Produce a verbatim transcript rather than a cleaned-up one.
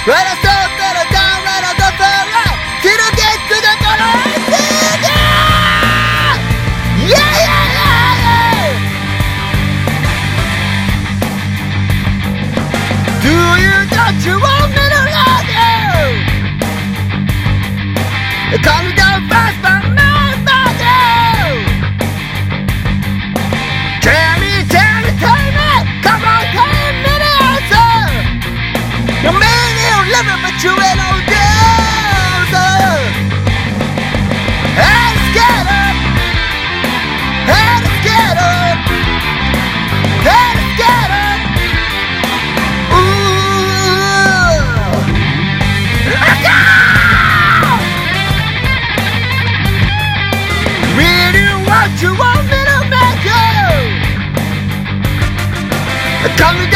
When I start settle down, when I go for a ride, till I get to the bottom. Yeah, yeah, yeah, yeah. Do you don't you want me to love you? Come down fast, but my body. Tell me, tell me, tell me. Come on, tell me the answer. You may live it, but you ain't no dancer. Head scatter, head scatter, head scatter. Ooh, look out! Really, what you want me to make you? Come